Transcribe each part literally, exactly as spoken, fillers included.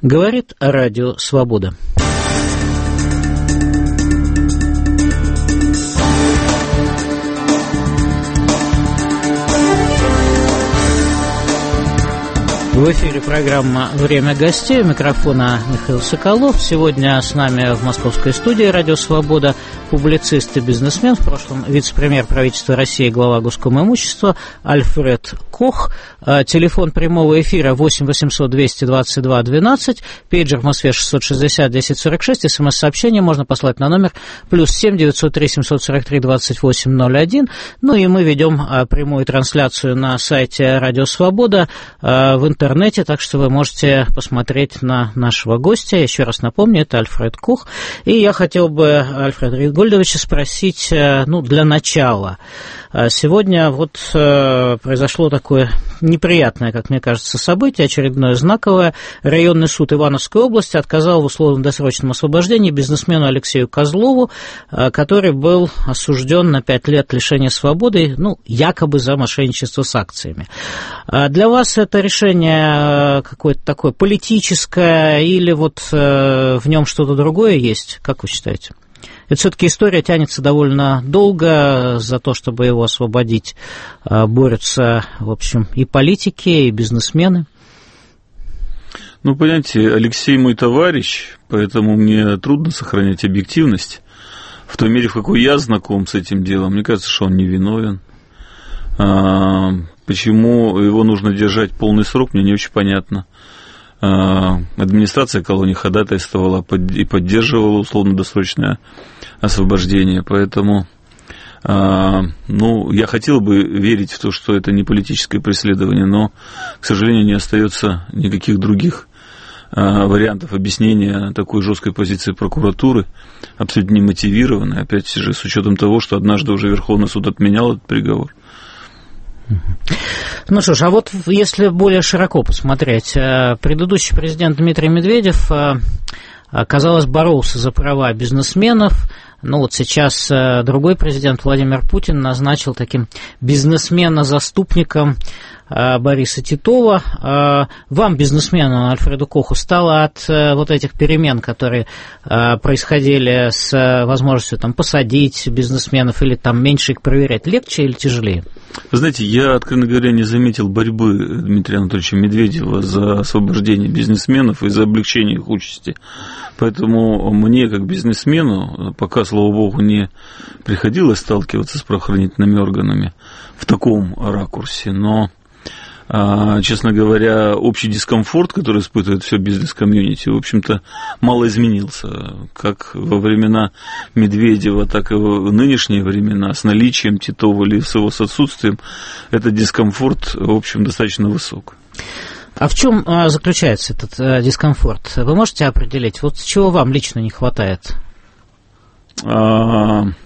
Говорит Радио Свобода. В эфире программа «Время гостей». У микрофона Михаил Соколов. Сегодня с нами в московской студии «Радио Свобода» публицист и бизнесмен, в прошлом вице-премьер правительства России, глава Госкомимущества Альфред Кох. Телефон прямого эфира восемь восемьсот двести двадцать два двенадцать, пейджер в Москве шестьсот шестьдесят десять сорок шесть, смс-сообщение можно послать на номер плюс семь девятьсот три семьсот сорок три двадцать восемь ноль один. Ну и мы ведем прямую трансляцию на сайте «Радио Свобода» в интернете, так что вы можете посмотреть на нашего гостя. Еще раз напомню, это Альфред Кох. И я хотел бы Альфреда Ригольдовича спросить, ну, для начала. Сегодня вот произошло такое неприятное, как мне кажется, событие, очередное знаковое. Районный суд Ивановской области отказал в условно-досрочном освобождении бизнесмену Алексею Козлову, который был осужден на пять лет лишения свободы, ну, якобы за мошенничество с акциями. Для вас это решение какое-то такое политическое или вот в нем что-то другое есть? Как вы считаете? Это все-таки история тянется довольно долго. За то, чтобы его освободить, борются, в общем, и политики, и бизнесмены. Ну, понимаете, Алексей мой товарищ, поэтому мне трудно сохранять объективность. В той мере, в какой я знаком с этим делом, мне кажется, что он невиновен. Почему его нужно держать полный срок, мне не очень понятно. Администрация колонии ходатайствовала и поддерживала условно-досрочное освобождение, поэтому, ну, я хотел бы верить в то, что это не политическое преследование, но, к сожалению, не остается никаких других вариантов объяснения такой жесткой позиции прокуратуры, абсолютно немотивированной, опять же, с учетом того, что однажды уже Верховный суд отменял этот приговор. Ну что ж, а вот если более широко посмотреть, предыдущий президент Дмитрий Медведев, казалось, боролся за права бизнесменов. Ну вот сейчас другой президент Владимир Путин назначил таким бизнесмена-заступником Бориса Титова. Вам, бизнесмену Альфреду Коху, стало от вот этих перемен, которые происходили с возможностью там посадить бизнесменов или там меньше их проверять, легче или тяжелее? Вы знаете, я, откровенно говоря, не заметил борьбы Дмитрия Анатольевича Медведева за освобождение бизнесменов и за облегчение их участи. Поэтому мне, как бизнесмену, пока, слава богу, не приходилось сталкиваться с правоохранительными органами в таком ракурсе, но, честно говоря, общий дискомфорт, который испытывает все бизнес-комьюнити, в общем-то, мало изменился. Как во времена Медведева, так и в нынешние времена, с наличием Титова или с его отсутствием, этот дискомфорт, в общем, достаточно высок. А в чем заключается этот дискомфорт? Вы можете определить, вот чего вам лично не хватает? А...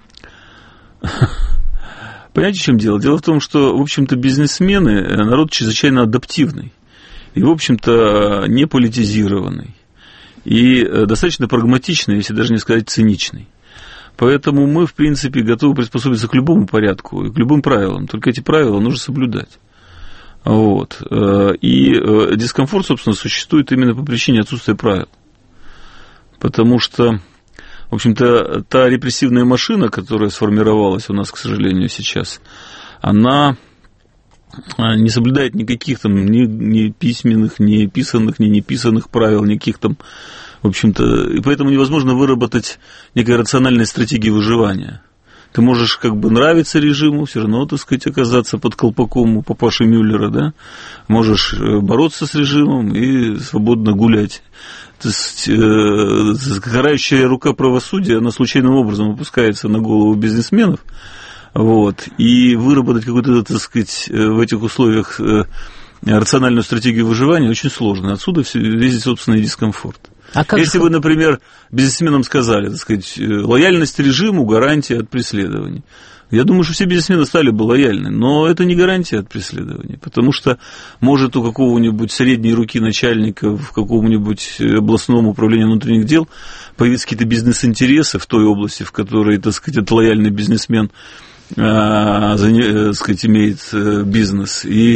Понимаете, в чем дело? Дело в том, что, в общем-то, бизнесмены – народ чрезвычайно адаптивный и, в общем-то, не политизированный и достаточно прагматичный, если даже не сказать циничный. Поэтому мы, в принципе, готовы приспособиться к любому порядку и к любым правилам, только эти правила нужно соблюдать. Вот. И дискомфорт, собственно, существует именно по причине отсутствия правил. Потому что, в общем-то, та репрессивная машина, которая сформировалась у нас, к сожалению, сейчас, она не соблюдает никаких там ни, ни письменных, ни писанных, ни неписанных правил, никаких там, в общем-то, и поэтому невозможно выработать некой рациональной стратегии выживания. Ты можешь как бы нравиться режиму, все равно, так сказать, оказаться под колпаком у папаши Мюллера, да? Можешь бороться с режимом и свободно гулять. То есть, э, карающая рука правосудия, она случайным образом опускается на голову бизнесменов, вот, и выработать какую-то, так сказать, в этих условиях рациональную стратегию выживания очень сложно. Отсюда весь собственный дискомфорт. А Если бы, например, бизнесменам сказали, так сказать, лояльность режиму – гарантия от преследований. Я думаю, что все бизнесмены стали бы лояльны, но это не гарантия от преследований, потому что может у какого-нибудь средней руки начальника в каком-нибудь областном управлении внутренних дел появиться какие-то бизнес-интересы в той области, в которой, так сказать, этот лояльный бизнесмен, так сказать, имеет бизнес, и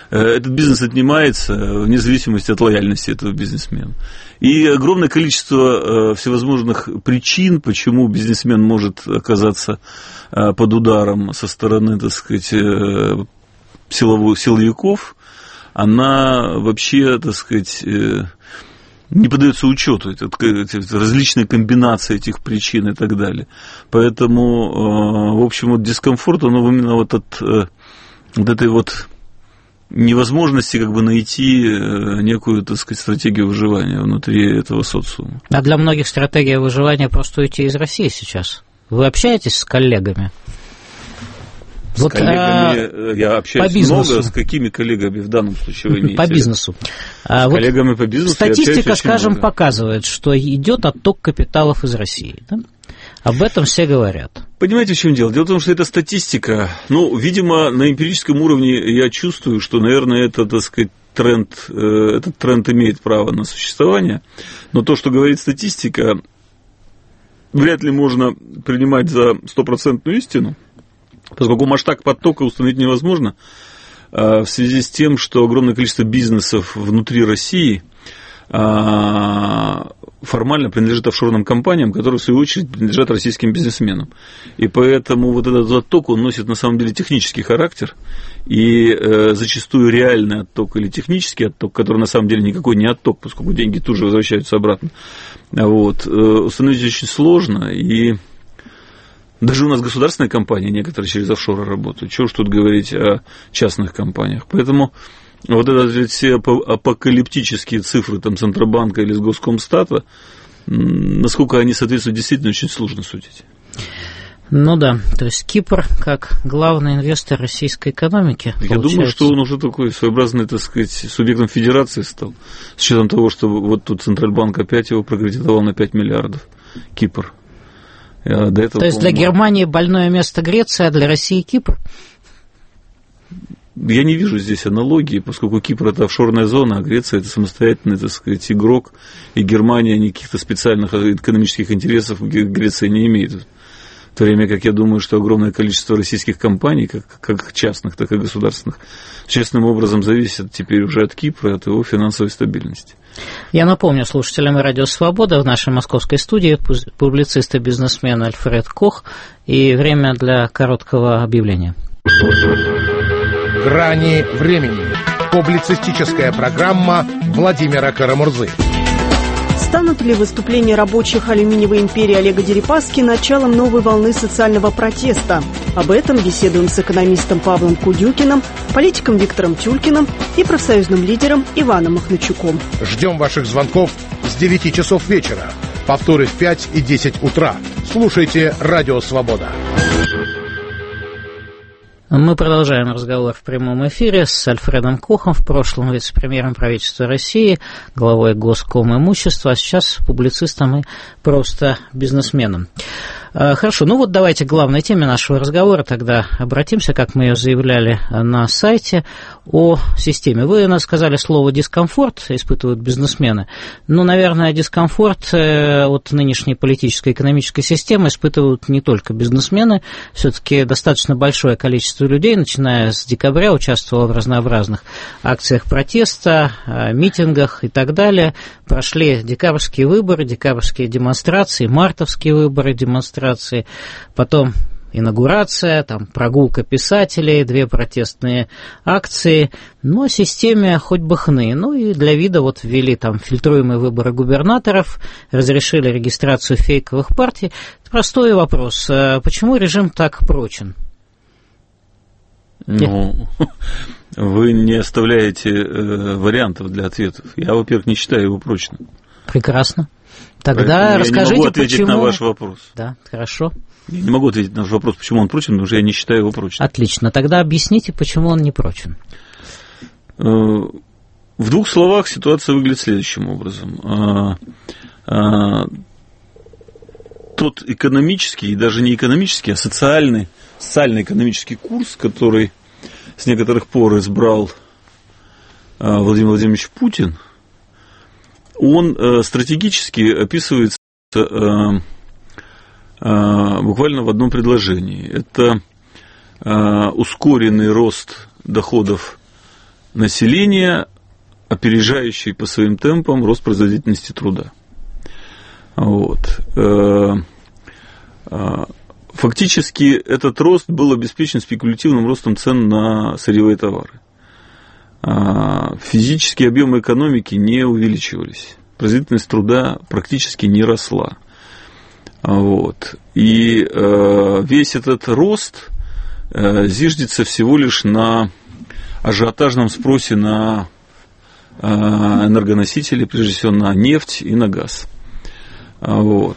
этот бизнес отнимается вне зависимости от лояльности этого бизнесмена. И огромное количество всевозможных причин, почему бизнесмен может оказаться под ударом со стороны, так сказать, силовых, силовиков, она вообще, так сказать, не поддается учету, это, это различные комбинации этих причин и так далее. Поэтому, в общем, вот дискомфорт, он именно вот от, от этой вот невозможности как бы найти некую, так сказать, стратегию выживания внутри этого социума. А для многих стратегия выживания просто уйти из России сейчас. Вы общаетесь с коллегами? С вот, коллегами, а, я общаюсь много, с какими коллегами в данном случае вы имеете? По бизнесу. С а, коллегами вот по бизнесу. Статистика, скажем, много. Показывает, что идет отток капиталов из России. Да? Об этом все говорят. Понимаете, в чем дело? Дело в том, что это статистика. Ну, видимо, на эмпирическом уровне я чувствую, что, наверное, это, так сказать, тренд, этот тренд имеет право на существование. Но то, что говорит статистика, вряд ли можно принимать за стопроцентную истину. Поскольку масштаб потока установить невозможно, в связи с тем, что огромное количество бизнесов внутри России формально принадлежит офшорным компаниям, которые, в свою очередь, принадлежат российским бизнесменам. И поэтому вот этот отток, он носит, на самом деле, технический характер, и зачастую реальный отток или технический отток, который, на самом деле, никакой не отток, поскольку деньги тут же возвращаются обратно, вот, установить очень сложно, и даже у нас государственные компании некоторые через офшоры работают. Чего уж тут говорить о частных компаниях. Поэтому вот это все апокалиптические цифры там, Центробанка или Госкомстата, насколько они соответствуют, действительно очень сложно судить. Ну да, то есть Кипр как главный инвестор российской экономики. Я получается. Думаю, что он уже такой своеобразный, так сказать, субъектом федерации стал. С учетом того, что вот тут Центральбанк опять его прокредитовал на пять миллиардов. Кипр. Я до этого, То есть для Германии больное место Греция, а для России Кипр? Я не вижу здесь аналогии, поскольку Кипр – это офшорная зона, а Греция – это самостоятельный, так сказать, игрок, и Германия никаких-то специальных экономических интересов Греция не имеет. В то время как я думаю, что огромное количество российских компаний, как, как частных, так и государственных, честным образом зависят теперь уже от Кипра, от его финансовой стабильности. Я напомню слушателям «Радио Свобода» в нашей московской студии публицист и бизнесмен Альфред Кох, и время для короткого объявления. «Грани времени». Публицистическая программа Владимира Карамурзы. Станут ли выступления рабочих алюминиевой империи Олега Дерипаски началом новой волны социального протеста? Об этом беседуем с экономистом Павлом Кудюкиным, политиком Виктором Тюлькиным и профсоюзным лидером Иваном Махначуком. Ждем ваших звонков с девяти часов вечера. Повторы в пять и десять утра. Слушайте «Радио Свобода». Мы продолжаем разговор в прямом эфире с Альфредом Кохом, в прошлом вице-премьером правительства России, главой Госкомимущества, а сейчас публицистом и просто бизнесменом. Хорошо, ну вот давайте к главной теме нашего разговора тогда обратимся, как мы ее заявляли на сайте, о системе. Вы нас сказали слово «дискомфорт» испытывают бизнесмены, но, наверное, дискомфорт от нынешней политической и экономической системы испытывают не только бизнесмены, все-таки достаточно большое количество людей, начиная с декабря, участвовало в разнообразных акциях протеста, митингах и так далее, прошли декабрьские выборы, декабрьские демонстрации, мартовские выборы, демонстрации, потом инаугурация, там, прогулка писателей, две протестные акции, но системе хоть бы хны. Ну и для вида вот ввели там фильтруемые выборы губернаторов, разрешили регистрацию фейковых партий. Простой вопрос, почему режим так прочен? Ну, вы не оставляете э, вариантов для ответов. Я, во-первых, не считаю его прочным. Прекрасно. Тогда Поэтому расскажите, я не могу ответить почему... на ваш вопрос. Да, хорошо. Я не могу ответить на ваш вопрос, почему он прочен, потому что я не считаю его прочным. Отлично. Тогда объясните, почему он не прочен. В двух словах ситуация выглядит следующим образом. Тот экономический, и даже не экономический, а социальный, социально-экономический курс, который с некоторых пор избрал Владимир Владимирович Путин, он стратегически описывается буквально в одном предложении. Это ускоренный рост доходов населения, опережающий по своим темпам рост производительности труда. Вот. Фактически этот рост был обеспечен спекулятивным ростом цен на сырьевые товары. Физические объемы экономики не увеличивались. Производительность труда практически не росла. Вот. И весь этот рост зиждется всего лишь на ажиотажном спросе на энергоносители, прежде всего на нефть и на газ. Вот.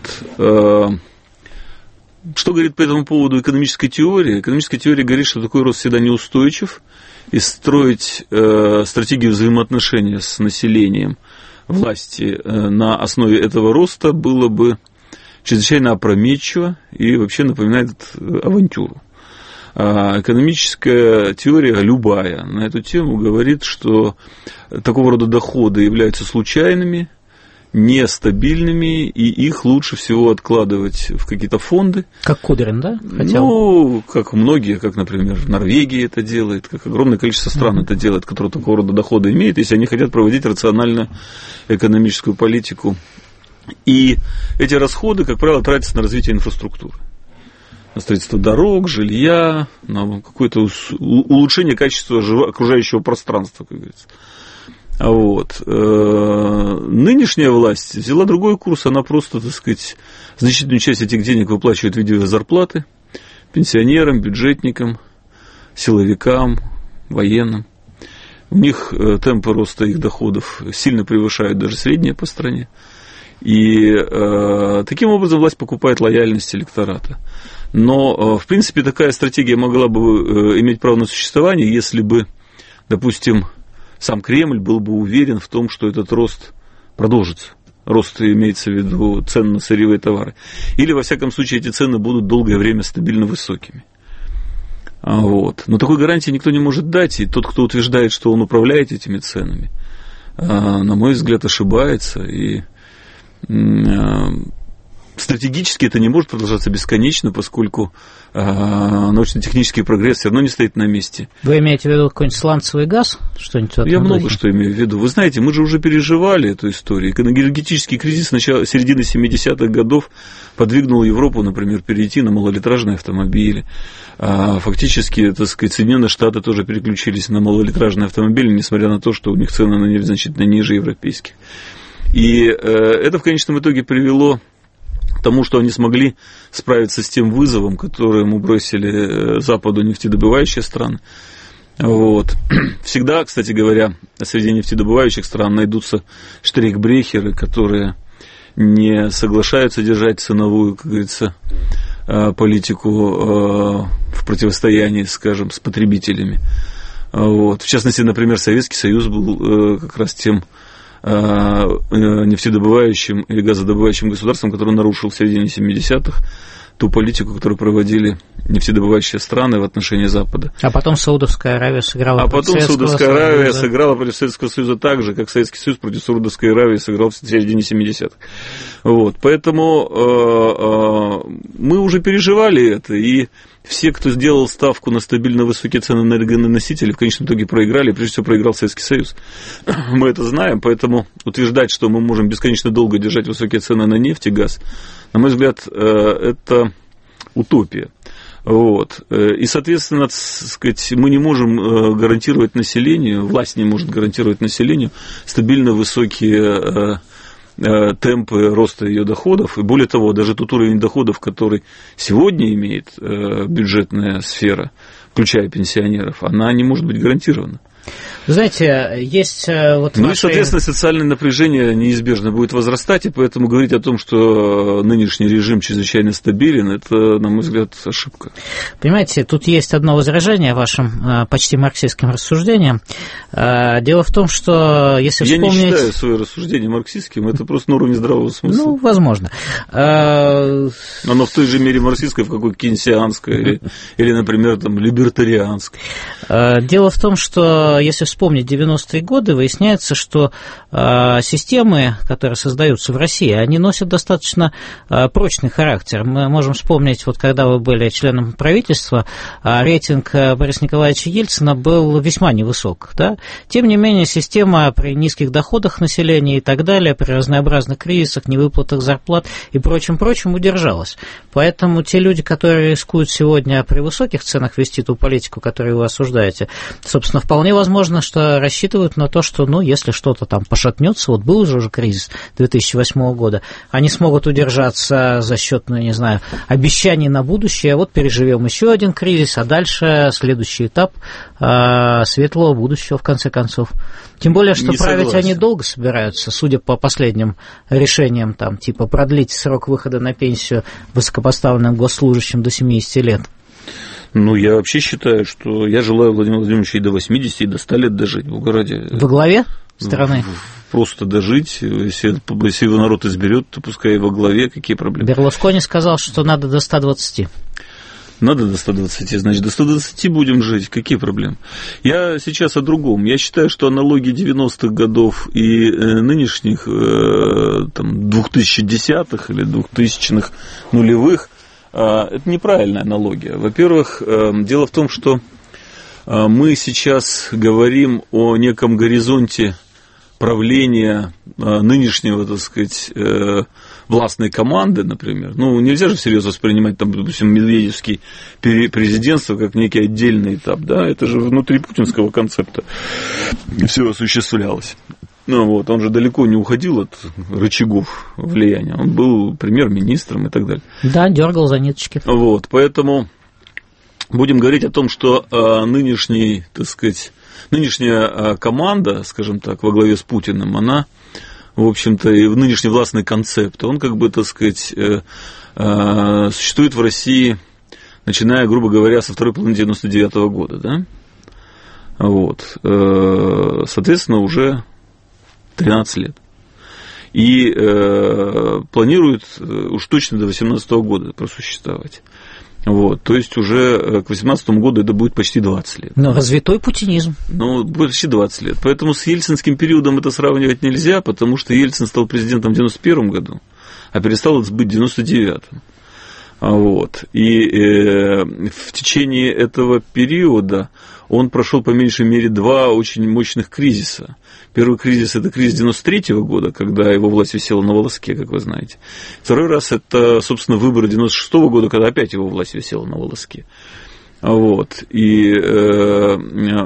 Что говорит по этому поводу экономическая теория? Экономическая теория говорит, что такой рост всегда неустойчив, и строить стратегию взаимоотношения с населением власти на основе этого роста было бы чрезвычайно опрометчиво и вообще напоминает авантюру. А экономическая теория, любая, на эту тему говорит, что такого рода доходы являются случайными, нестабильными, и их лучше всего откладывать в какие-то фонды. Как Кудрин, да? Хотел? Ну, как многие, как, например, Норвегия это делает, как огромное количество стран mm-hmm. это делает, которые такого рода доходы имеют, если они хотят проводить рациональную экономическую политику. И эти расходы, как правило, тратятся на развитие инфраструктуры. На строительство дорог, жилья, на какое-то улучшение качества окружающего пространства, как говорится. Вот. Нынешняя власть взяла другой курс, она просто, так сказать, значительную часть этих денег выплачивает в виде зарплаты пенсионерам, бюджетникам, силовикам, военным. У них темпы роста их доходов сильно превышают даже средние по стране. И э, таким образом власть покупает лояльность электората. Но, э, в принципе, такая стратегия могла бы э, иметь право на существование, если бы, допустим, сам Кремль был бы уверен в том, что этот рост продолжится. Рост имеется в виду цен на сырьевые товары. Или, во всяком случае, эти цены будут долгое время стабильно высокими. Вот. Но такой гарантии никто не может дать. И тот, кто утверждает, что он управляет этими ценами, э, на мой взгляд, ошибается. И стратегически это не может продолжаться бесконечно, поскольку э, научно-технический прогресс все равно не стоит на месте. Вы имеете в виду какой-нибудь сланцевый газ? Что-нибудь Я много духе? Что имею в виду. Вы знаете, мы же уже переживали эту историю. Энергетический кризис начала, середины семидесятых годов подвигнул Европу, например, перейти на малолитражные автомобили. А фактически, так сказать, Соединенные Штаты тоже переключились на малолитражные автомобили, несмотря на то, что у них цены на нефть значительно ниже европейских. И э, это в конечном итоге привело к тому, что они смогли справиться с тем вызовом, который ему бросили Западу нефтедобывающие страны. Вот. Всегда, кстати говоря, среди нефтедобывающих стран найдутся штрейхбрехеры, которые не соглашаются держать ценовую, как говорится, политику в противостоянии, скажем, с потребителями. Вот. В частности, например, Советский Союз был как раз тем нефтедобывающим или газодобывающим государством, которое нарушил в середине семидесятых ту политику, которую проводили нефтедобывающие страны в отношении Запада. А потом Саудовская Аравия сыграла а против Советского Союза. А потом Саудовская Аравия Союза. сыграла против Советского Союза так же, как Советский Союз против Саудовской Аравии сыграл в середине семидесятых. Вот. Поэтому э, э, мы уже переживали это, и все, кто сделал ставку на стабильно высокие цены на энергоносители, в конечном итоге проиграли, прежде всего проиграл Советский Союз. Мы это знаем, поэтому утверждать, что мы можем бесконечно долго держать высокие цены на нефть и газ, на мой взгляд, это утопия. Вот. И, соответственно, так сказать, мы не можем гарантировать населению, власть не может гарантировать населению стабильно высокие темпы роста ее доходов, и более того, даже тот уровень доходов, который сегодня имеет бюджетная сфера, включая пенсионеров, она не может быть гарантирована. Вы знаете, есть вот Ну ваши... и, соответственно, социальное напряжение неизбежно будет возрастать, и поэтому говорить о том, что нынешний режим чрезвычайно стабилен, это, на мой взгляд, ошибка. Понимаете, тут есть одно возражение вашим почти марксистским рассуждениям. Дело в том, что если Я вспомнить... не считаю свое рассуждение марксистским, это просто на уровне здравого смысла. Ну, возможно. Оно в той же мере марксистское, в какой кейнсианское, или, или, например, там, либертарианское. Дело в том, что что, если вспомнить девяностые годы, выясняется, что системы, которые создаются в России, они носят достаточно прочный характер. Мы можем вспомнить, вот когда вы были членом правительства, рейтинг Бориса Николаевича Ельцина был весьма невысок. Да? Тем не менее, система при низких доходах населения и так далее, при разнообразных кризисах, невыплатах зарплат и прочем-прочем удержалась. Поэтому те люди, которые рискуют сегодня при высоких ценах вести ту политику, которую вы осуждаете, собственно, вполне возможно, что рассчитывают на то, что, ну, если что-то там пошатнется, вот был же уже кризис две тысячи восьмого года, они смогут удержаться за счет, ну, я не знаю, обещаний на будущее, вот переживем еще один кризис, а дальше следующий этап э, светлого будущего, в конце концов. Тем более, что не править согласен. Они долго собираются, судя по последним решениям, там, типа продлить срок выхода на пенсию высокопоставленным госслужащим до семидесяти лет. Ну, я вообще считаю, что я желаю Владимиру Владимировичу и до восьмидесяти, и до ста лет дожить в Угороде. Во главе страны? Просто дожить. Если, если его народ изберет, то пускай и во главе, какие проблемы. Берлускони сказал, что надо до ста двадцати. Надо до ста двадцати, значит, до ста двадцати будем жить. Какие проблемы? Я сейчас о другом. Я считаю, что аналогии девяностых годов и нынешних, там, двухтысячных или двухтысячных нулевых, это неправильная аналогия. Во-первых, дело в том, что мы сейчас говорим о неком горизонте правления нынешнего, так сказать, властной команды, например. Ну, нельзя же всерьез воспринимать, там, допустим, медведевский президентство как некий отдельный этап, да, это же внутри путинского концепта все осуществлялось. Ну, вот, он же далеко не уходил от рычагов влияния, он был премьер-министром и так далее. Да, дергал за ниточки. Вот, поэтому будем говорить о том, что а, нынешний, так сказать, нынешняя а, команда, скажем так, во главе с Путиным, она, в общем-то, и в нынешний властный концепт, он, как бы, так сказать, э, э, существует в России, начиная, грубо говоря, со второй половины девяносто девятого года, да? Вот, э, соответственно, уже тринадцать лет. И э, планирует уж точно до восемнадцатого года просуществовать. Вот, то есть уже к восемнадцатому году это будет почти двадцать лет. Но развитой путинизм. Ну, почти двадцать лет. Поэтому с ельцинским периодом это сравнивать нельзя, потому что Ельцин стал президентом в девяносто первом году, а перестал быть в девяносто девятом. Вот. И э, в течение этого периода он прошел по меньшей мере два очень мощных кризиса. Первый кризис – это кризис девяносто третьего года, когда его власть висела на волоске, как вы знаете. Второй раз – это, собственно, выборы девяносто шестого года, когда опять его власть висела на волоске. Вот. И э,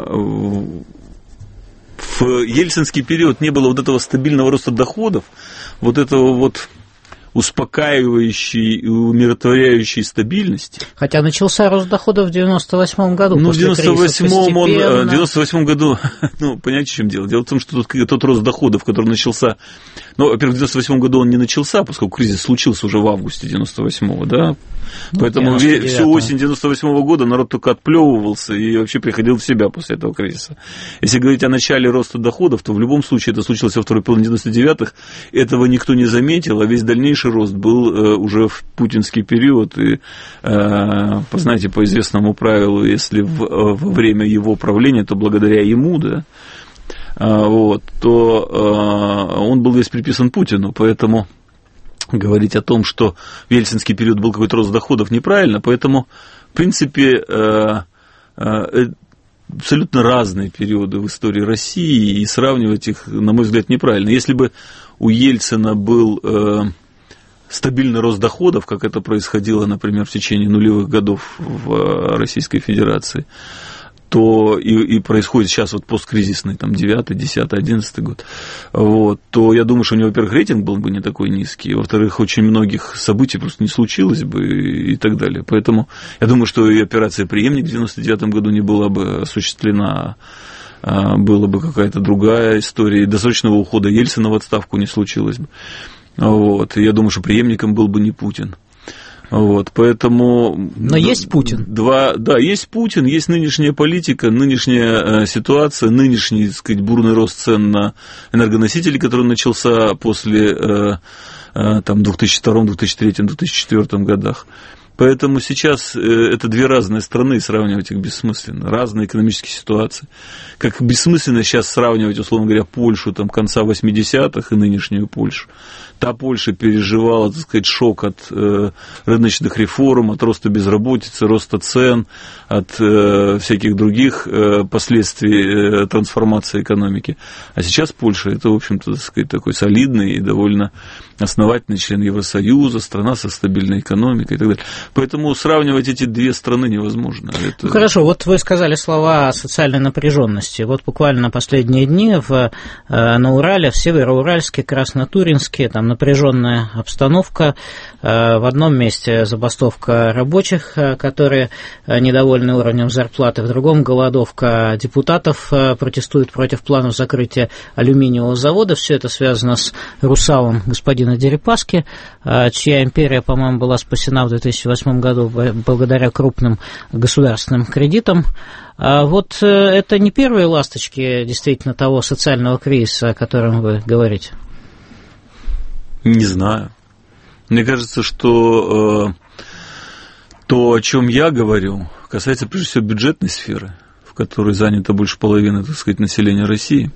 в ельцинский период не было вот этого стабильного роста доходов, вот этого вот успокаивающей и умиротворяющей стабильности. Хотя начался рост доходов в девяносто восьмом году. Ну, в девяносто восьмом, он, в девяносто восьмом году, ну, понимаете, в чем дело? Дело в том, что тот, тот рост доходов, который начался, ну, во-первых, в девяносто восьмом году он не начался, поскольку кризис случился уже в августе девяносто восьмого, да, ну, поэтому всю осень девяносто восьмого года народ только отплевывался и вообще приходил в себя после этого кризиса. Если говорить о начале роста доходов, то в любом случае это случилось во второй половине девяносто девятых, этого никто не заметил, а весь дальнейший рост был э, уже в путинский период, и, э, знаете, по известному правилу, если в, э, во время его правления, то благодаря ему, да, э, вот, то э, он был весь приписан Путину, поэтому говорить о том, что в ельцинский период был какой-то рост доходов, неправильно, поэтому, в принципе, э, э, абсолютно разные периоды в истории России, и сравнивать их, на мой взгляд, неправильно. Если бы у Ельцина был э, стабильный рост доходов, как это происходило, например, в течение нулевых годов в Российской Федерации, то и, и происходит сейчас вот посткризисный, там, девятый, десятый, одиннадцатый год, вот, то я думаю, что у него, во-первых, рейтинг был бы не такой низкий, во-вторых, очень многих событий просто не случилось бы и, и так далее. Поэтому я думаю, что и операция «Преемник» в девяносто девятом году не была бы осуществлена, а была бы какая-то другая история, и досрочного ухода Ельцина в отставку не случилось бы. Вот, и я думаю, что преемником был бы не Путин. Вот, поэтому... Но да, есть Путин. Два, да, есть Путин, есть нынешняя политика, нынешняя э, ситуация, нынешний, так сказать, бурный рост цен на энергоносители, который начался после э, э, там, две тысячи втором, две тысячи третьем, две тысячи четвёртом годах. Поэтому сейчас это две разные страны, сравнивать их бессмысленно, разные экономические ситуации. Как бессмысленно сейчас сравнивать, условно говоря, Польшу там, конца восьмидесятых и нынешнюю Польшу. Та Польша переживала, так сказать, шок от э, рыночных реформ, от роста безработицы, роста цен, от э, всяких других э, последствий э, трансформации экономики. А сейчас Польша, это, в общем-то, так сказать, такой солидный и довольно основательный член Евросоюза, страна со стабильной экономикой и так далее. Поэтому сравнивать эти две страны невозможно. Это... Ну, хорошо, вот вы сказали слова о социальной напряженности. Вот буквально последние дни в, на Урале, в Североуральске, Краснотуринске, там напряженная обстановка. В одном месте забастовка рабочих, которые недовольны уровнем зарплаты, в другом голодовка депутатов, протестуют против планов закрытия алюминиевого завода. Все это связано с «Русалом» господина Дерипаски, чья империя, по-моему, была спасена в две тысячи восьмом году благодаря крупным государственным кредитам. Вот это не первые ласточки действительно того социального кризиса, о котором вы говорите? Не знаю. Мне кажется, что э, то, о чем я говорю, касается прежде всего бюджетной сферы, в которой занято больше половины, так сказать, населения России.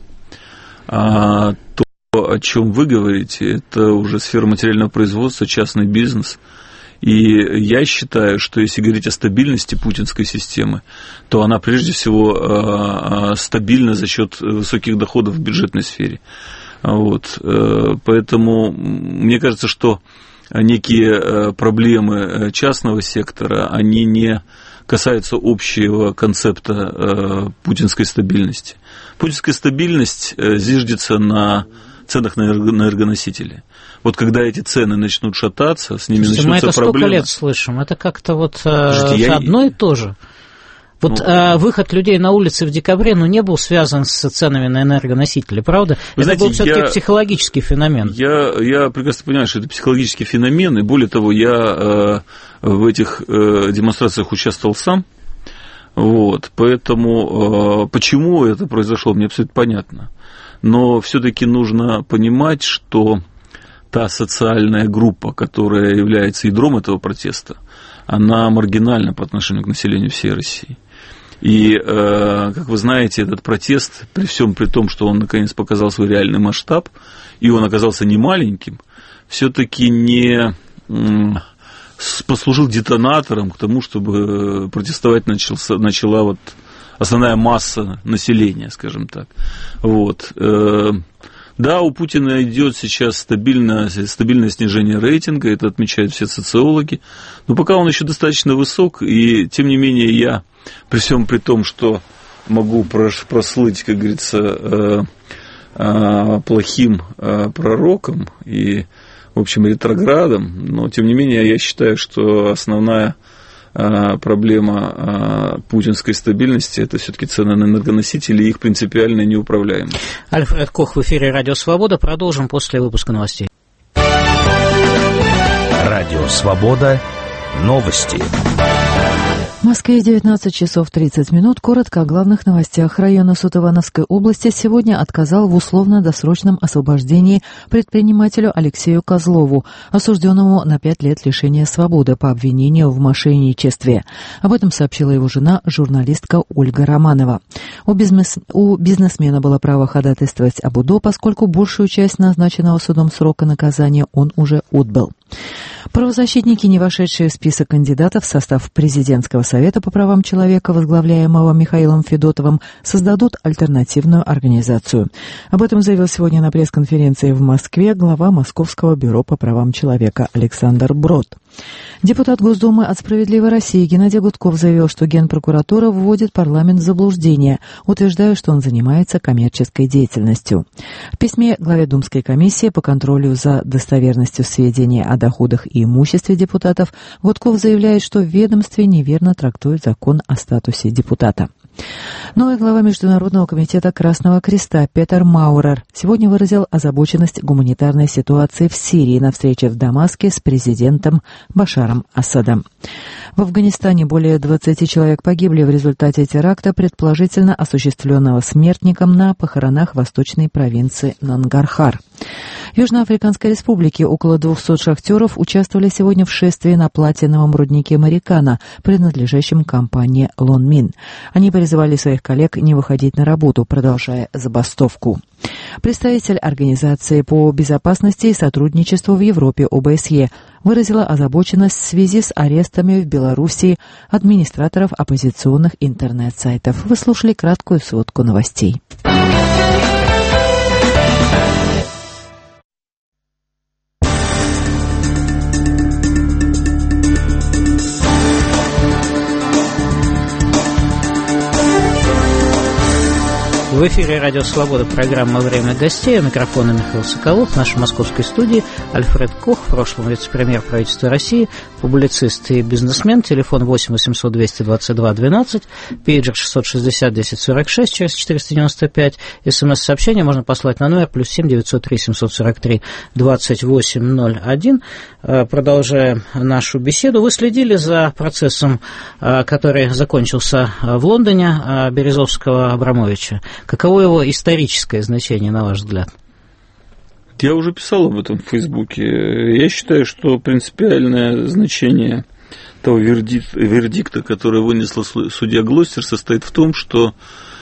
А то, о чем вы говорите, это уже сфера материального производства, частный бизнес. И я считаю, что если говорить о стабильности путинской системы, то она прежде всего стабильна за счет высоких доходов в бюджетной сфере. Вот. Поэтому мне кажется, что некие проблемы частного сектора, они не касаются общего концепта путинской стабильности. Путинская стабильность зиждется на ценах на энергоносители. Вот когда эти цены начнут шататься, с ними Слушайте, начнутся проблемы. Мы это сколько лет слышим? Это как-то вот Слушайте, э, одно я... и то же. Вот ну, э, выход людей на улицы в декабре, ну, не был связан с ценами на энергоносители, правда? Это знаете, был все-таки я, психологический феномен. Я, я прекрасно понимаю, что это психологический феномен, и более того, я э, в этих э, демонстрациях участвовал сам. Вот, поэтому э, почему это произошло, мне абсолютно понятно. Но все-таки нужно понимать, что та социальная группа, которая является ядром этого протеста, она маргинальна по отношению к населению всей России. И, э, как вы знаете, этот протест, при всем при том, что он наконец показал свой реальный масштаб, и он оказался не маленьким, все-таки не э, послужил детонатором к тому, чтобы протестовать начался, начала вот основная масса населения, скажем так. Вот. Да, у Путина идет сейчас стабильное, стабильное снижение рейтинга, это отмечают все социологи, но пока он еще достаточно высок, и тем не менее я, при всем при том, что могу прослыть, как говорится, плохим пророком и, в общем, ретроградом, но тем не менее я считаю, что основная проблема путинской стабильности – это все-таки цены на энергоносители и их принципиальная неуправляемость. Альфред Кох в эфире «Радио Свобода». Продолжим после выпуска новостей. «Радио Свобода». Новости. В Москве девятнадцать часов тридцать минут. Коротко о главных новостях. Районный суд Ивановской области сегодня отказал в условно-досрочном освобождении предпринимателю Алексею Козлову, осужденному на пять лет лишения свободы по обвинению в мошенничестве. Об этом сообщила его жена, журналистка Ольга Романова. У, бизнес... у бизнесмена было право ходатайствовать об УДО, поскольку большую часть назначенного судом срока наказания он уже отбыл. Правозащитники, не вошедшие в список кандидатов в состав президентского совета по правам человека, возглавляемого Михаилом Федотовым, создадут альтернативную организацию. Об этом заявил сегодня на пресс-конференции в Москве глава Московского бюро по правам человека Александр Брод. Депутат Госдумы от «Справедливой России» Геннадий Гудков заявил, что Генпрокуратура вводит парламент в заблуждение, утверждая, что он занимается коммерческой деятельностью. В письме главе Думской комиссии по контролю за достоверностью сведений о доходах и имуществе депутатов Гудков заявляет, что в ведомстве неверно трактуют закон о статусе депутата. Новый глава Международного комитета Красного Креста Петер Маурер сегодня выразил озабоченность гуманитарной ситуации в Сирии на встрече в Дамаске с президентом Башаром Асадом. В Афганистане более двадцати человек погибли в результате теракта, предположительно осуществленного смертником на похоронах восточной провинции Нангархар. В Южноафриканской республике около двухсот шахтеров участвовали сегодня в шествии на платиновом руднике Марикана, принадлежащем компании «Лонмин». Они призывали своих коллег не выходить на работу, продолжая забастовку. Представитель Организации по безопасности и сотрудничеству в Европе О Бэ Эс Е выразила озабоченность в связи с арестами в Белоруссии администраторов оппозиционных интернет-сайтов. Вы слушали краткую сводку новостей. В эфире «Радио Свобода», программа «Время гостей». У микрофона Михаил Соколов. В нашей московской студии Альфред Кох, в прошлом вице-премьер правительства России, публицист и бизнесмен. Телефон восемь восемьсот двести двадцать два двенадцать, пейджер шестьсот шестьдесят десять сорок шесть через четыреста девяносто пять. СМС-сообщение можно послать на номер плюс семь девятьсот три семьсот сорок три двадцать восемь ноль один. Продолжаем нашу беседу. Вы следили за процессом, который закончился в Лондоне, Березовского-Абрамовича. Каково его историческое значение, на ваш взгляд? Я уже писал об этом в Фейсбуке. Я считаю, что принципиальное значение того вердикта, вердикта который вынесла судья Глостер, состоит в том, что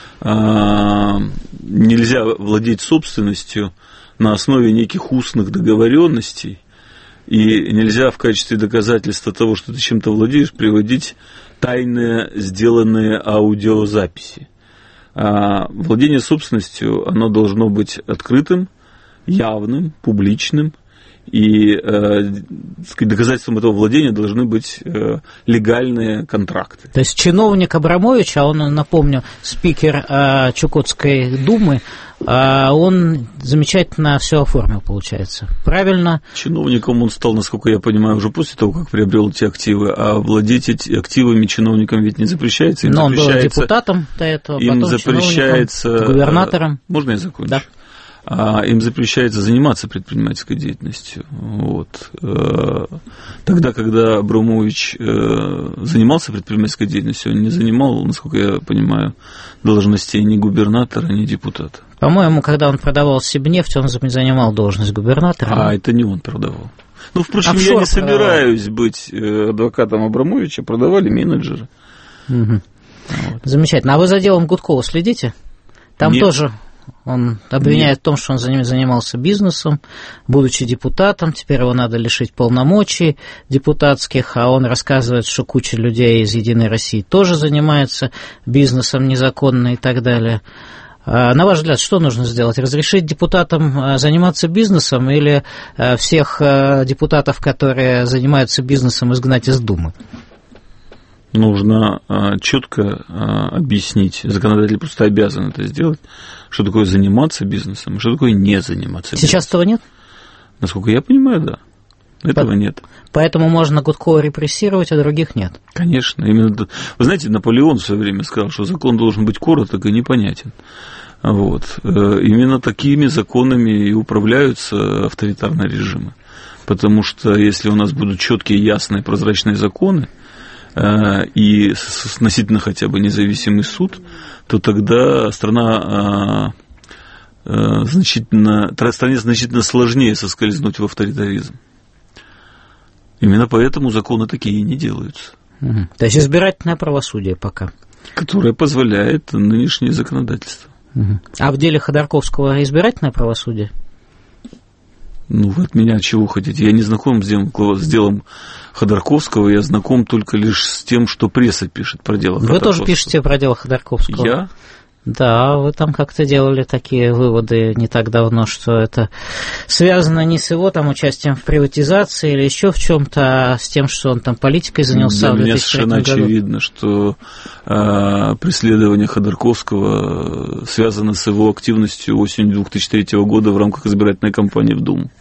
а, нельзя владеть собственностью на основе неких устных договоренностей, и нельзя в качестве доказательства того, что ты чем-то владеешь, приводить тайно сделанные аудиозаписи. А владение собственностью, оно должно быть открытым, явным, публичным, и э, доказательством этого владения должны быть э, легальные контракты. То есть чиновник Абрамович, а он, напомню, спикер э, Чукотской думы, э, он замечательно все оформил, получается. Правильно? Чиновником он стал, насколько я понимаю, уже после того, как приобрел эти активы, а владеть эти активами чиновникам ведь не запрещается. Им Но запрещается, он был депутатом до этого, им потом запрещается, губернатором. Можно я закончу? Да. А им запрещается заниматься предпринимательской деятельностью. Вот. Тогда, когда Абрамович занимался предпринимательской деятельностью, он не занимал, насколько я понимаю, должностей ни губернатора, ни депутата. По-моему, когда он продавал Сибнефть, он занимал должность губернатора. А это не он продавал. Ну, впрочем, Офшор я не собираюсь продавал. быть адвокатом Абрамовича, продавали менеджеры. Угу. Вот. Замечательно. А вы за делом Гудкова следите? Там Нет. тоже... Он обвиняет Нет. в том, что он занимался бизнесом, будучи депутатом, теперь его надо лишить полномочий депутатских, а он рассказывает, что куча людей из «Единой России» тоже занимается бизнесом незаконно и так далее. На ваш взгляд, что нужно сделать? Разрешить депутатам заниматься бизнесом или всех депутатов, которые занимаются бизнесом, изгнать из Думы? Нужно четко объяснить, законодатель просто обязан это сделать, что такое заниматься бизнесом, и что такое не заниматься бизнесом. Сейчас этого нет? Насколько я понимаю, да. Этого По- нет. Поэтому можно Гудкова репрессировать, а других нет. Конечно. Именно. Вы знаете, Наполеон в свое время сказал, что закон должен быть короток и непонятен. Вот. Именно такими законами и управляются авторитарные режимы. Потому что если у нас будут четкие, ясные, прозрачные законы, и относительно хотя бы независимый суд, то тогда страна значительно, стране значительно сложнее соскользнуть в авторитаризм. Именно поэтому законы такие и не делаются. Угу. То есть избирательное правосудие пока. Которое позволяет нынешнее законодательство. Угу. А в деле Ходорковского избирательное правосудие? Ну, вы от меня чего хотите? Я не знаком с делом, с делом Ходорковского, я знаком только лишь с тем, что пресса пишет про дело Ходорковского. Вы тоже пишете про дело Ходорковского? Я? Да, вы там как-то делали такие выводы не так давно, что это связано не с его там участием в приватизации или еще в чем-то, а с тем, что он там политикой занялся. Для меня совершенно очевидно, что э, преследование Ходорковского связано с его активностью осенью две тысячи третьего года в рамках избирательной кампании в Думу.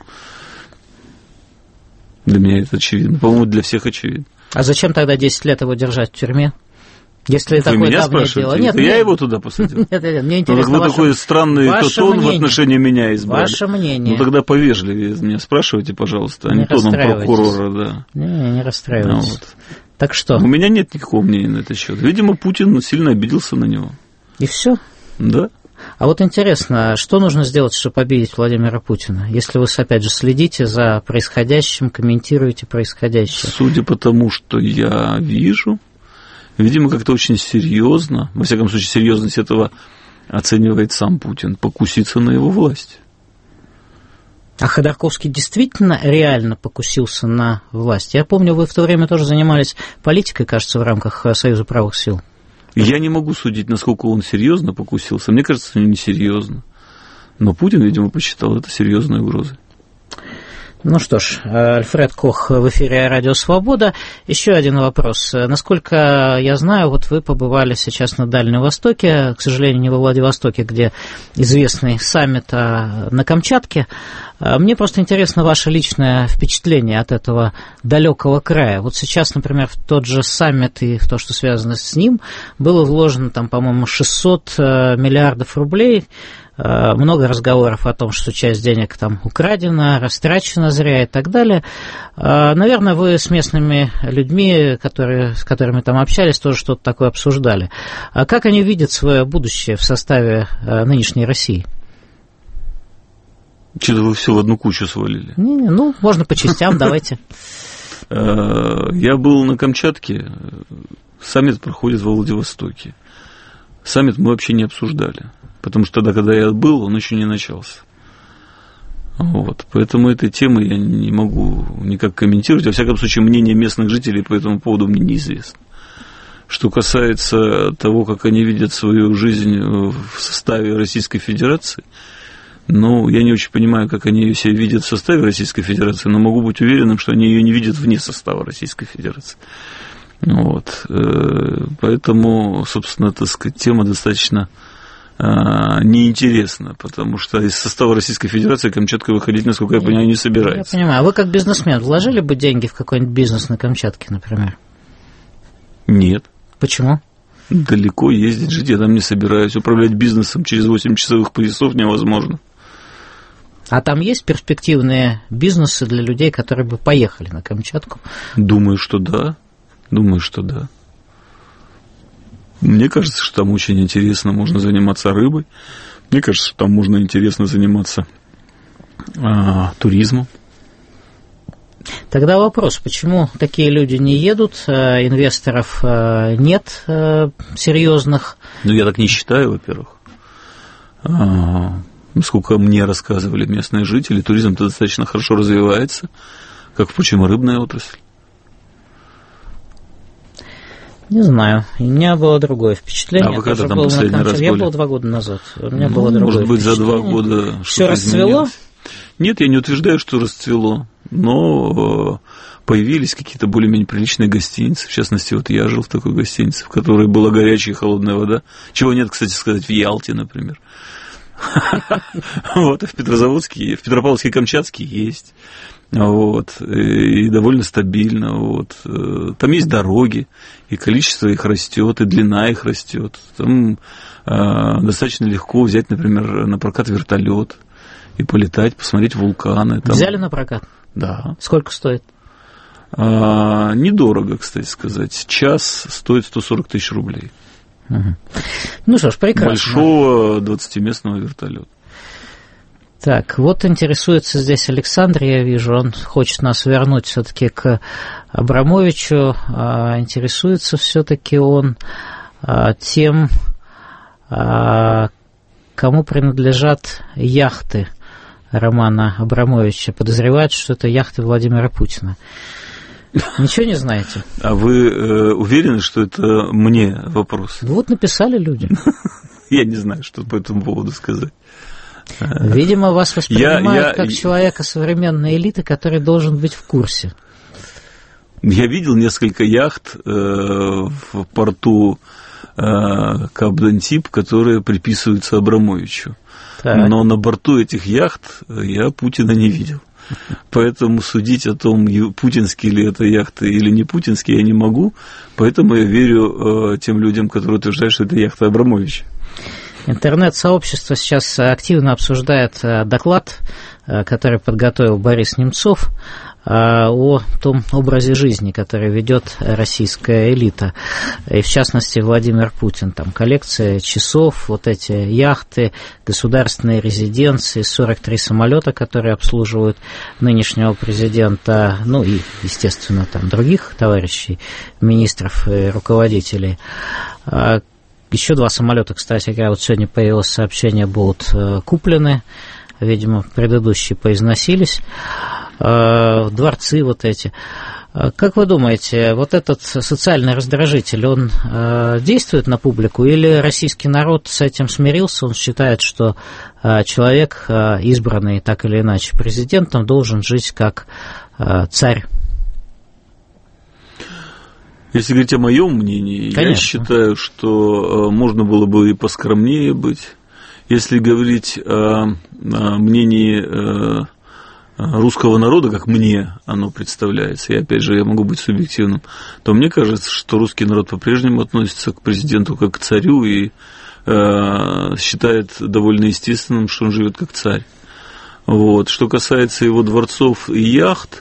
Для меня это очевидно. По-моему, для всех очевидно. А зачем тогда десять лет его держать в тюрьме? Если Вы такое меня давнее спрашиваете? дело. Нет, это нет, я его туда посадил? Нет, нет, мне интересно. Ну, так вы такой странный тон в отношении меня избрали. Ваше мнение. Ну, тогда повежливее меня спрашивайте, пожалуйста, а не, не тоном прокурора. Да. Не, не расстраивайтесь. А вот. Так что? У меня нет никакого мнения на этот счет. Видимо, Путин сильно обиделся на него. И все? Да. А вот интересно, что нужно сделать, чтобы победить Владимира Путина, если вы, опять же, следите за происходящим, комментируете происходящее? Судя по тому, что я вижу, видимо, как-то очень серьезно, во всяком случае, серьезность этого оценивает сам Путин, покуситься на его власть. А Ходорковский действительно реально покусился на власть? Я помню, вы в то время тоже занимались политикой, кажется, в рамках Союза правых сил. Я не могу судить, насколько он серьезно покусился. Мне кажется, он не серьезно. Но Путин, видимо, посчитал это серьезной угрозой. Ну что ж, Альфред Кох в эфире «Радио Свобода». Еще один вопрос. Насколько я знаю, вот вы побывали сейчас на Дальнем Востоке, к сожалению, не во Владивостоке, где известный саммит, а на Камчатке. Мне просто интересно ваше личное впечатление от этого далекого края. Вот сейчас, например, в тот же саммит и в то, что связано с ним, было вложено, там, по-моему, шестьсот миллиардов рублей. Много разговоров о том, что часть денег там украдена, растрачена зря и так далее. Наверное, вы с местными людьми, которые, с которыми там общались, тоже что-то такое обсуждали. А как они видят свое будущее в составе нынешней России? Что-то вы все в одну кучу свалили. Не-не, ну, можно по частям, давайте. Я был на Камчатке, саммит проходит во Владивостоке. Саммит мы вообще не обсуждали. Потому что тогда, когда я был, он еще не начался. Вот. Поэтому этой темы я не могу никак комментировать. Во всяком случае, мнение местных жителей по этому поводу мне неизвестно. Что касается того, как они видят свою жизнь в составе Российской Федерации, ну, я не очень понимаю, как они ее себя видят в составе Российской Федерации, но могу быть уверенным, что они ее не видят вне состава Российской Федерации. Вот. Поэтому, собственно, так сказать, тема достаточно неинтересно, потому что из состава Российской Федерации Камчатка выходить, насколько я понимаю, не собирается. Я понимаю. А вы как бизнесмен вложили бы деньги в какой-нибудь бизнес на Камчатке, например? Нет. Почему? Далеко ездить, жить я там не собираюсь. Управлять бизнесом через восемь часовых поясов невозможно. А там есть перспективные бизнесы для людей, которые бы поехали на Камчатку? Думаю, что да. Думаю, что да. Мне кажется, что там очень интересно, можно заниматься рыбой. Мне кажется, что там можно интересно заниматься а, туризмом. Тогда вопрос, почему такие люди не едут, инвесторов нет серьезных? Ну, я так не считаю, во-первых. А, насколько мне рассказывали местные жители, туризм-то достаточно хорошо развивается, как, впрочем, и рыбная отрасль. Не знаю. У меня было другое впечатление. А вы когда там последний раз были? Я был два года назад. У меня ну, было другое может быть, за два впечатление. года все расцвело? Изменилось. Нет, я не утверждаю, что расцвело, но появились какие-то более-менее приличные гостиницы. В частности, вот я жил в такой гостинице, в которой была горячая и холодная вода. Чего нет, кстати сказать, в Ялте, например. Вот, в Петрозаводске, в Петропавловске-Камчатске есть. Вот, и довольно стабильно. Вот. Там есть дороги, и количество их растет, и длина их растет. Там э, достаточно легко взять, например, на прокат вертолет и полетать, посмотреть вулканы. Там... Взяли на прокат? Да. Сколько стоит? А, недорого, кстати сказать. Час стоит сто сорок тысяч рублей. Угу. Ну что ж, прекрасно. Большого двадцатиместного вертолета. Так, вот интересуется здесь Александр, я вижу, он хочет нас вернуть все-таки к Абрамовичу, а, интересуется все-таки он а, тем, а, кому принадлежат яхты Романа Абрамовича. Подозревают, что это яхты Владимира Путина. Ничего не знаете? А вы э, уверены, что это мне вопрос? Вот написали люди. Я не знаю, что по этому поводу сказать. Видимо, вас воспринимают я, я, как человека современной элиты, который должен быть в курсе. Я видел несколько яхт э, в порту э, Кабдантип, которые приписываются Абрамовичу. Так. Но на борту этих яхт я Путина не видел. Поэтому судить о том, путинские ли это яхты или не путинские, я не могу. Поэтому я верю э, тем людям, которые утверждают, что это яхта Абрамовича. Интернет-сообщество сейчас активно обсуждает доклад, который подготовил Борис Немцов. о том образе жизни, который ведет российская элита, и в частности Владимир Путин. Там коллекция часов, вот эти яхты, государственные резиденции, сорок три самолета, которые обслуживают нынешнего президента, ну и, естественно, там других товарищей, министров и руководителей. Еще два самолета, кстати говоря, вот сегодня появилось сообщение, будут куплены, видимо, предыдущие поизносились, дворцы вот эти. Как вы думаете, вот этот социальный раздражитель, он действует на публику, или российский народ с этим смирился, он считает, что человек, избранный так или иначе президентом, должен жить как царь? Если говорить о моем мнении, Конечно. Я считаю, что можно было бы и поскромнее быть. Если говорить о, о мнении русского народа, как мне оно представляется, и опять же я могу быть субъективным, то мне кажется, что русский народ по-прежнему относится к президенту как к царю и э, считает довольно естественным, что он живет как царь. Вот. Что касается его дворцов и яхт,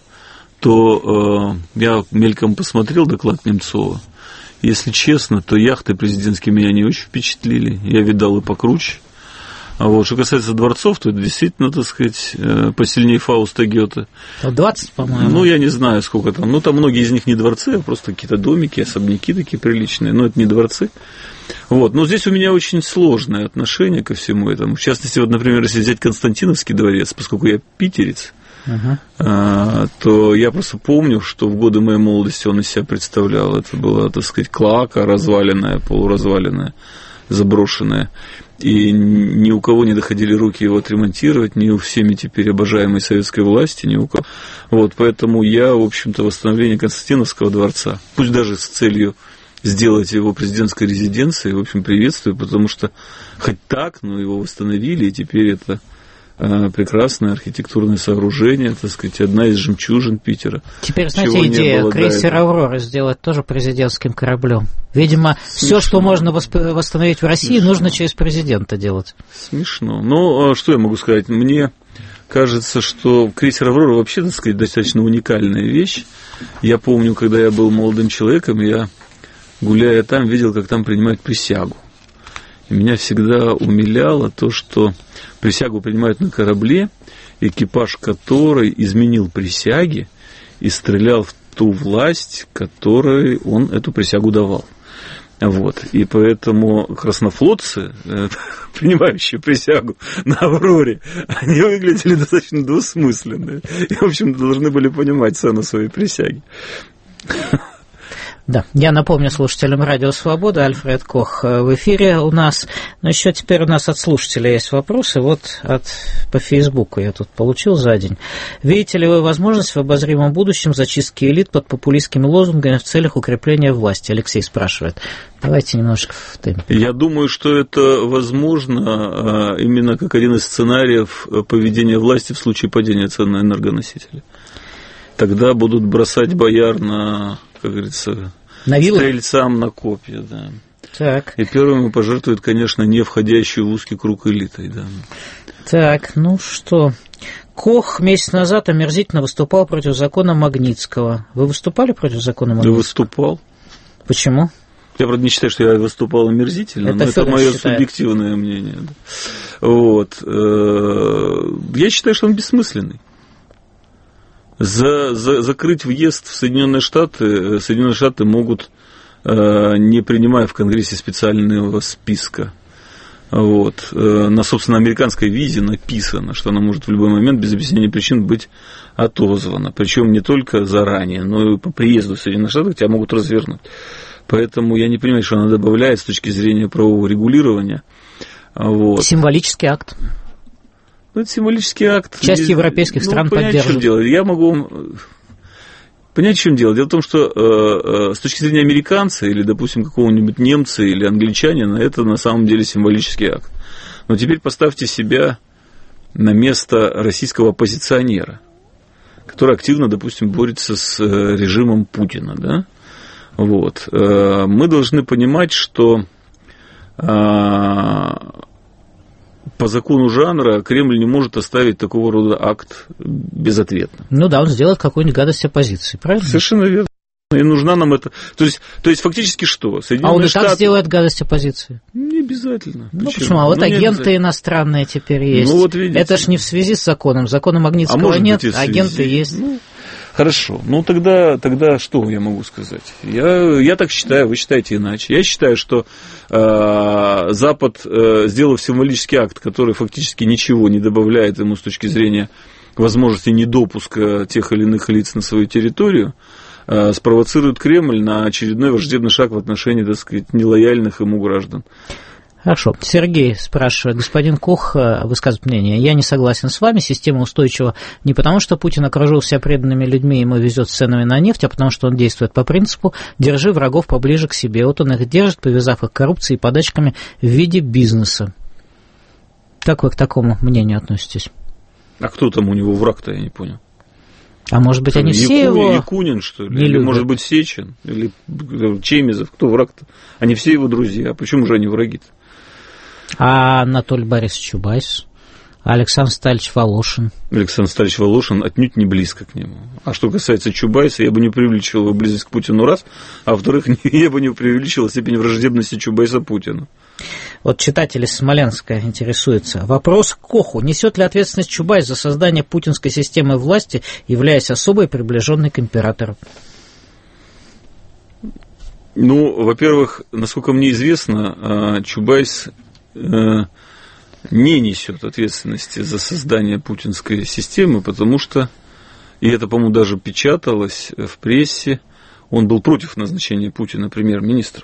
то э, я мельком посмотрел доклад Немцова. Если честно, то яхты президентские меня не очень впечатлили. Я видал и покруче. А вот, что касается дворцов, то это действительно, так сказать, посильнее Фауста Гёте. двадцать, по-моему. Ну, я не знаю, сколько там. Ну, там многие из них не дворцы, а просто какие-то домики, особняки такие приличные. Но это не дворцы. Вот. Но здесь у меня очень сложное отношение ко всему этому. В частности, вот, например, если взять Константиновский дворец, поскольку я питерец, uh-huh. а, то я просто помню, что в годы моей молодости он из себя представлял. Это была, так сказать, клоака разваленная, полуразваленная, заброшенная. И ни у кого не доходили руки его отремонтировать, ни у всеми теперь обожаемой советской власти, ни у кого. Вот, поэтому я, в общем-то, восстановление Константиновского дворца, пусть даже с целью сделать его президентской резиденцией, в общем, приветствую, потому что хоть так, но его восстановили, и теперь это прекрасное архитектурное сооружение, так сказать, одна из жемчужин Питера. Теперь, знаете, идея крейсер «Аврора» сделать тоже президентским кораблем. Видимо, все, что можно восстановить в России, Смешно. Нужно через президента делать. Смешно. Ну, что я могу сказать? Мне кажется, что крейсер «Аврора» вообще, так сказать, достаточно уникальная вещь. Я помню, когда я был молодым человеком, я, гуляя там, видел, как там принимают присягу. И меня всегда умиляло то, что присягу принимают на корабле, экипаж которой изменил присяги и стрелял в ту власть, которой он эту присягу давал. Вот. И поэтому краснофлотцы, принимающие присягу на «Авроре», они выглядели достаточно двусмысленно. И, в общем-то, должны были понимать цену своей присяги. Да, я напомню слушателям Радио Свобода, Альфред Кох в эфире у нас. Но еще теперь у нас от слушателей есть вопросы. Вот от, по Фейсбуку я тут получил за день. Видите ли вы возможность в обозримом будущем зачистки элит под популистскими лозунгами в целях укрепления власти? Алексей спрашивает. Давайте немножко в темпе. Я думаю, что это возможно именно как один из сценариев поведения власти в случае падения цен на энергоносители. Тогда будут бросать бояр на, как говорится, на стрельцам на копья, да. Так. И первыми пожертвуют, конечно, не входящую в узкий круг элитой, да. Так, ну что, Кох месяц назад омерзительно выступал против закона Магнитского. Вы выступали против закона Магнитского? Да, выступал. Почему? Я, правда, не считаю, что я выступал омерзительно, это но это мое считает. Субъективное мнение. Вот. Я считаю, что он бессмысленный. За, за, закрыть въезд в Соединенные Штаты, Соединенные Штаты могут, не принимая в Конгрессе специального списка, вот, на, собственно, американской визе написано, что она может в любой момент без объяснения причин быть отозвана. Причем не только заранее, но и по приезду в Соединенные Штаты тебя могут развернуть. Поэтому я не понимаю, что она добавляет с точки зрения правового регулирования. Вот. Символический акт. Это символический акт. Часть европейских ну, стран понять, поддерживает. В чем дело. Я могу понять, в чем дело. Дело в том, что э, с точки зрения американца или, допустим, какого-нибудь немца или англичанина, это на самом деле символический акт. Но теперь поставьте себя на место российского оппозиционера, который активно, допустим, борется с режимом Путина. Да? Вот. Мы должны понимать, что по закону жанра Кремль не может оставить такого рода акт безответным. Ну да, он сделает какую-нибудь гадость оппозиции, правильно? Совершенно верно. И нужна нам это... То есть, то есть фактически что? А он и Штаты... так сделает гадость оппозиции? Не обязательно. Ну почему? почему? А вот ну, агенты иностранные теперь есть. Ну, вот видите. Это ж не в связи с законом. Закона Магнитского а нет, агенты есть. Ну, хорошо. Ну тогда, тогда что я могу сказать? Я, я так считаю, вы считаете иначе. Я считаю, что э, Запад, э, сделав символический акт, который фактически ничего не добавляет ему с точки зрения возможности недопуска тех или иных лиц на свою территорию, спровоцирует Кремль на очередной враждебный шаг в отношении, так сказать, нелояльных ему граждан. Хорошо. Сергей спрашивает, господин Кох высказывает мнение, я не согласен с вами, система устойчива не потому, что Путин окружил себя преданными людьми и ему везет с ценами на нефть, а потому, что он действует по принципу «держи врагов поближе к себе». Вот он их держит, повязав их коррупцией и подачками в виде бизнеса. Как вы к такому мнению относитесь? А кто там у него враг-то, я не понял. А может быть, они Якунин, все его Якунин, что ли? Не или, любят. Может быть, Сечин? Или Чемизов? Кто враг-то? Они все его друзья. А почему же они враги-то? А Анатолий Борисович Чубайс? Александр Стальевич Волошин? Александр Стальевич Волошин отнюдь не близко к нему. А что касается Чубайса, я бы не преувеличил его близость к Путину раз, а во-вторых, я бы не преувеличил степень враждебности Чубайса Путину. Вот читатель из Смоленска интересуется. Вопрос к Коху. Несет ли ответственность Чубайс за создание путинской системы власти, являясь особой приближенной к императору? Ну, во-первых, насколько мне известно, Чубайс не несет ответственности за создание путинской системы, потому что, и это, по-моему, даже печаталось в прессе, он был против назначения Путина премьер-министром.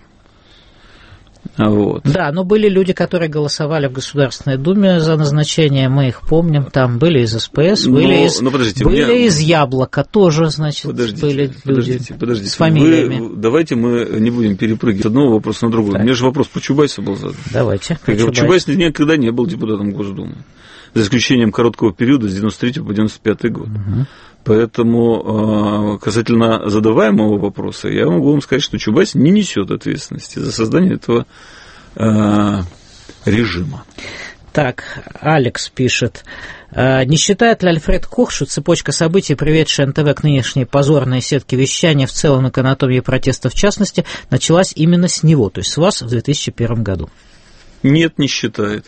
Вот. Да, но были люди, которые голосовали в Государственной Думе за назначение, мы их помним, там были из СПС, но, были, из, были меня... из Яблока тоже, значит, подождите, были люди подождите, подождите. с фамилиями. Вы, давайте мы не будем перепрыгивать с одного вопроса на другой. Так. Мне же вопрос по Чубайсу был задан. Давайте. Чубайс. Чубайс никогда не был депутатом Госдумы, за исключением короткого периода с девяносто третьего по девяносто пятый год. Угу. Поэтому касательно задаваемого вопроса, я могу вам сказать, что Чубайс не несет ответственности за создание этого э, режима. Так, Алекс пишет. Не считает ли Альфред Кох, что цепочка событий, приведшая эн тэ вэ к нынешней позорной сетке вещания в целом и к анатомии протеста в частности, началась именно с него, то есть с вас в две тысячи первом году? Нет, не считает.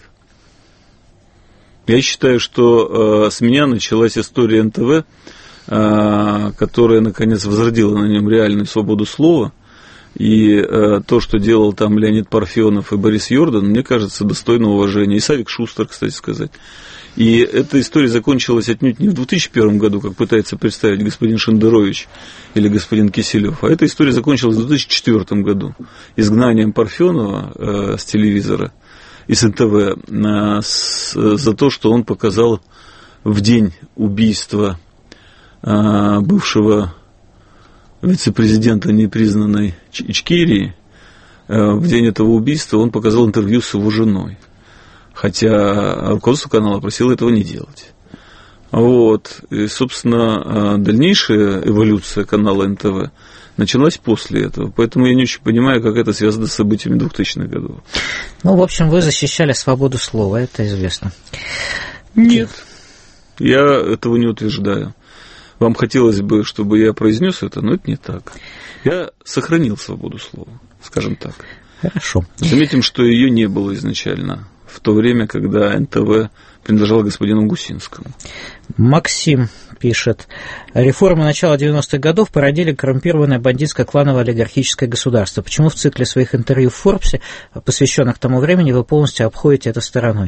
Я считаю, что э, с меня началась история эн тэ вэ, э, которая, наконец, возродила на нем реальную свободу слова. И э, то, что делал там Леонид Парфенов и Борис Йордан, мне кажется, достойно уважения. И Савик Шустер, кстати сказать. И эта история закончилась отнюдь не в две тысячи первом году, как пытается представить господин Шендерович или господин Киселев, а эта история закончилась в две тысячи четвёртом году изгнанием Парфенова э, с телевизора из эн тэ вэ э, с, за то, что он показал в день убийства э, бывшего вице-президента непризнанной Ичкерии, э, в день этого убийства он показал интервью с его женой. Хотя руководство канала просило этого не делать. Вот. И, собственно, дальнейшая эволюция канала эн тэ вэ началась после этого. Поэтому я не очень понимаю, как это связано с событиями двухтысячных годов. Ну, в общем, вы защищали свободу слова, это известно. Нет, я этого не утверждаю. Вам хотелось бы, чтобы я произнес это, но это не так. Я сохранил свободу слова, скажем так. Хорошо. Заметим, что ее не было изначально в то время, когда эн тэ вэ принадлежало господину Гусинскому. Максим пишет. Реформы начала девяностых годов породили коррумпированное бандитское клановое олигархическое государство. Почему в цикле своих интервью в Форбсе, посвященных тому времени, вы полностью обходите это стороной?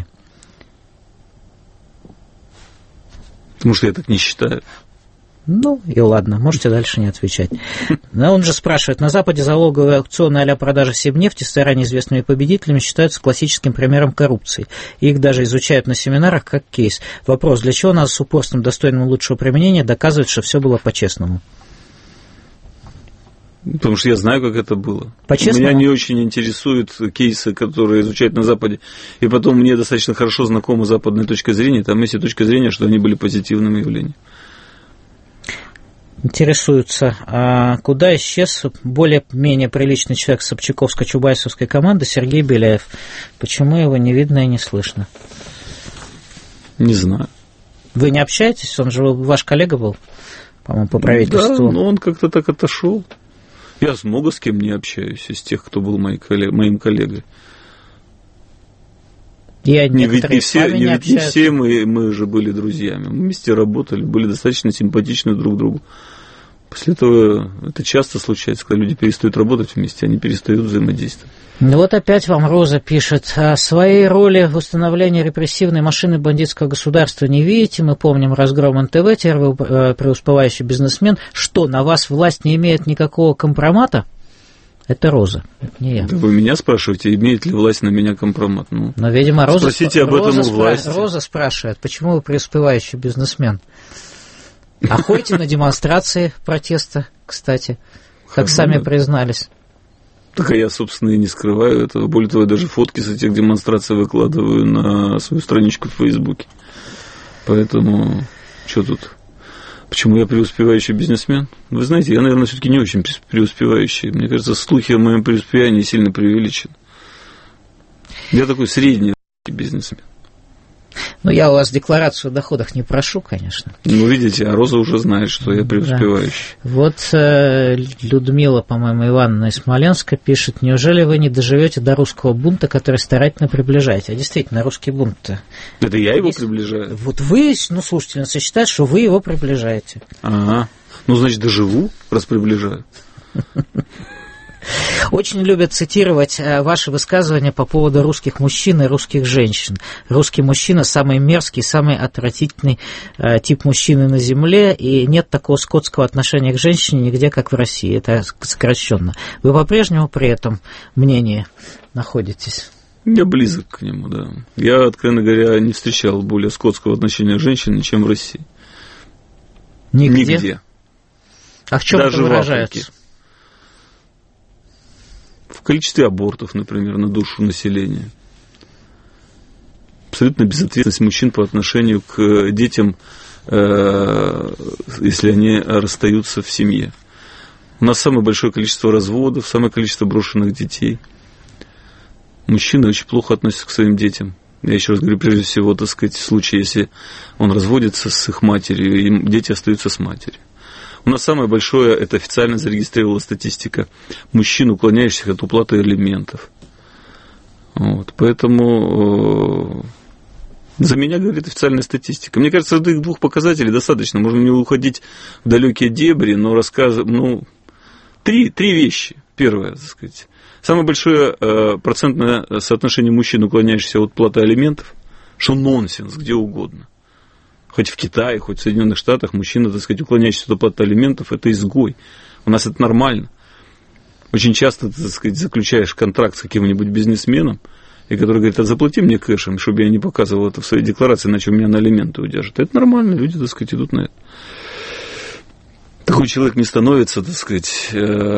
Потому что я так не считаю. Ну, и ладно, можете дальше не отвечать. Но он же спрашивает, на Западе залоговые аукционы а-ля продажи Сибнефти с заранее известными победителями считаются классическим примером коррупции. Их даже изучают на семинарах как кейс. Вопрос, для чего нас с упорством, достойным лучшего применения, доказывает, что все было по-честному? Потому что я знаю, как это было. По-честному? Меня не очень интересуют кейсы, которые изучают на Западе. И потом мне достаточно хорошо знакома западная точка зрения. Там есть и точка зрения, что они были позитивным явлением. Интересуются, а куда исчез более-менее приличный человек Собчаковско-Чубайсовской команды Сергей Беляев? Почему его не видно и не слышно? Не знаю. Вы не общаетесь? Он же ваш коллега был, по-моему, по правительству. Да, но он как-то так отошел. Я много с кем не общаюсь из тех, кто был моей коллег... моим коллегой. Я не, ведь не все, не, не, ведь не все мы, мы же были друзьями. Мы вместе работали, были достаточно симпатичны друг другу. После этого это часто случается, когда люди перестают работать вместе, они перестают взаимодействовать. Ну вот опять вам Роза пишет: о своей роли в установлении репрессивной машины бандитского государства не видите. Мы помним разгром эн тэ вэ, теперь вы преуспевающий бизнесмен. Что, на вас власть не имеет никакого компромата? Это Роза, это не я. Да вы меня спрашиваете, имеет ли власть на меня компромат? Ну, но, видимо, Роза, спросите об этом Роза, у власти. Роза спрашивает, почему вы преуспевающий бизнесмен? А ходите на демонстрации протеста, кстати, как сами признались. Так а я, собственно, и не скрываю этого. Более того, я даже фотки с этих демонстраций выкладываю на свою страничку в Фейсбуке. Поэтому, что тут? Почему я преуспевающий бизнесмен? Вы знаете, я, наверное, все-таки не очень преуспевающий. Мне кажется, слухи о моем преуспевании сильно преувеличены. Я такой средний бизнесмен. Ну, я у вас декларацию о доходах не прошу, конечно. Ну, видите, а Роза уже знает, что я преуспевающий. Да. Вот э, Людмила, по-моему, Ивановна из Смоленска пишет: неужели вы не доживете до русского бунта, который старательно приближаете? А действительно, русский бунт-то... Это я его Есть... приближаю? Вот вы, ну, слушательница, считает, что вы его приближаете. Ага. Ну, значит, доживу, раз приближаю. Очень любят цитировать ваши высказывания по поводу русских мужчин и русских женщин. Русский мужчина самый мерзкий, самый отвратительный тип мужчины на земле, и нет такого скотского отношения к женщине нигде, как в России. Это сокращенно. Вы по-прежнему при этом мнении находитесь? Я близок к нему, да. Я, откровенно говоря, не встречал более скотского отношения к женщине, чем в России. Нигде? Нигде. А в чем это выражается? В количестве абортов, например, на душу населения. Абсолютно безответственность мужчин по отношению к детям, если они расстаются в семье. У нас самое большое количество разводов, самое количество брошенных детей. Мужчины очень плохо относятся к своим детям. Я еще раз говорю, прежде всего, так сказать, в случае, если он разводится с их матерью, и дети остаются с матерью. У нас самое большое, это официально зарегистрировала статистика, мужчин, уклоняющихся от уплаты алиментов. Вот, поэтому э, за меня говорит официальная статистика. Мне кажется, этих двух показателей достаточно. Можно не уходить в далекие дебри, но рассказывать, ну, три, три вещи. Первое, так сказать, самое большое э, процентное соотношение мужчин, уклоняющихся от уплаты алиментов, что нонсенс, где угодно. Хоть в Китае, хоть в Соединенных Штатах мужчина, так сказать, уклоняющийся от уплаты алиментов, это изгой. У нас это нормально. Очень часто, так сказать, заключаешь контракт с каким-нибудь бизнесменом, и который говорит: а заплати мне кэшем, чтобы я не показывал это в своей декларации, иначе меня на алименты удержат. Это нормально, люди, так сказать, идут на это. Такой человек не становится, так сказать,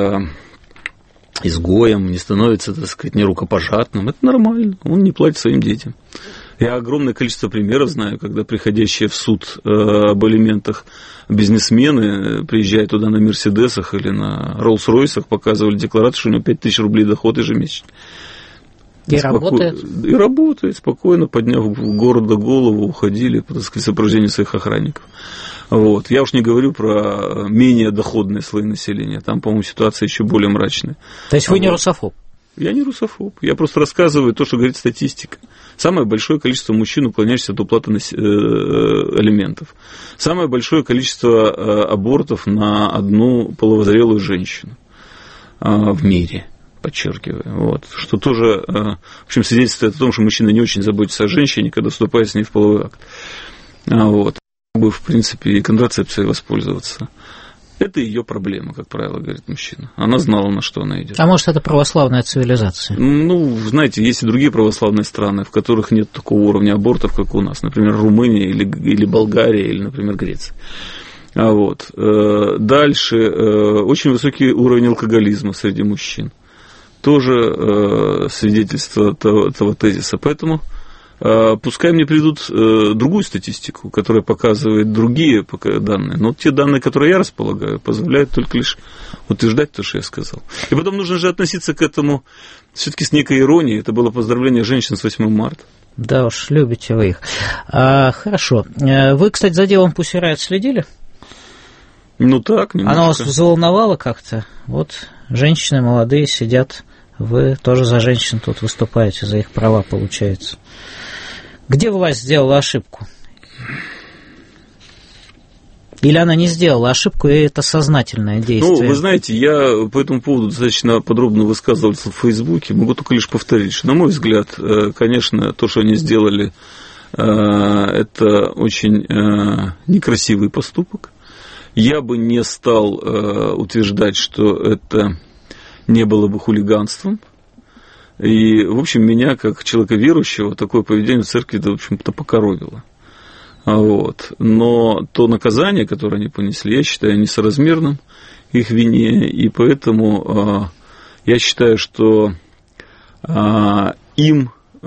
изгоем, не становится, так сказать, нерукопожатным. Это нормально, он не платит своим детям. Я огромное количество примеров знаю, когда приходящие в суд э, об алиментах бизнесмены приезжают туда на Мерседесах или на Роллс-Ройсах, показывали декларацию, что у него пять тысяч рублей доход ежемесячно. И, и Споко... работает? И работает, спокойно, подняв в города голову, уходили, так сказать, в сопровождении своих охранников. Вот. Я уж не говорю про менее доходные слои населения, там, по-моему, ситуация еще более мрачная. То есть вы вот. Не русофоб? Я не русофоб, я просто рассказываю то, что говорит статистика. Самое большое количество мужчин, уклоняющихся от уплаты алиментов. Самое большое количество абортов на одну половозрелую женщину в мире, подчеркиваю. Вот. Что тоже, в общем, свидетельствует о том, что мужчина не очень заботится о женщине, когда вступает с ней в половой акт. Вот. Бы, в принципе, и контрацепцией воспользоваться. Это ее проблема, как правило, говорит мужчина. Она знала, на что она идет. А может, это православная цивилизация? Ну, знаете, есть и другие православные страны, в которых нет такого уровня абортов, как у нас. Например, Румыния или, или Болгария, или, например, Греция. А вот. Дальше. Очень высокий уровень алкоголизма среди мужчин. Тоже свидетельство этого тезиса. Поэтому пускай мне придут другую статистику, которая показывает другие данные, но те данные, которые я располагаю, позволяют только лишь утверждать то, что я сказал. И потом нужно же относиться к этому все-таки с некой иронией. Это было поздравление женщин с восьмым марта. Да уж, любите вы их. А, хорошо. Вы, кстати, за делом Pussy Riot следили? Ну так, немножко. Оно вас взволновало как-то? Вот женщины молодые сидят, вы тоже за женщин тут выступаете, за их права, получается. Где власть сделала ошибку? Или она не сделала ошибку, и это сознательное действие? Ну, вы знаете, я по этому поводу достаточно подробно высказывался в Фейсбуке. Могу только лишь повторить, что, на мой взгляд, конечно, то, что они сделали, это очень некрасивый поступок. Я бы не стал утверждать, что это не было бы хулиганством. И, в общем, меня, как человека верующего, такое поведение в церкви, да, в общем-то, покоробило. Вот. Но то наказание, которое они понесли, я считаю несоразмерным их вине, и поэтому э, я считаю, что э, им э,